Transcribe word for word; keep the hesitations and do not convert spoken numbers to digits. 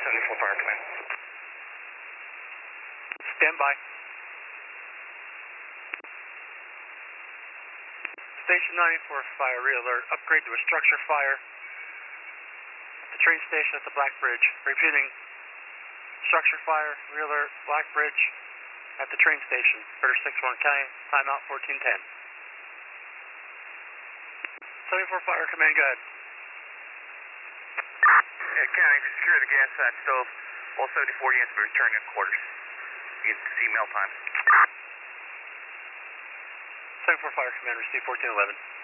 seventy-four Fire Command. Stand by. Station ninety-four Fire, re-alert. Upgrade to a structure fire at the train station at the Black Bridge. Repeating. Structure fire, re-alert, Black Bridge at the train station. British six one County, timeout fourteen ten. seventy-four Fire Command, go ahead. Yeah, County, secure the gas side stove. All seventy-four units will be returning to quarters. You can see mail time. seventy-four Fire Command, receive fourteen eleven.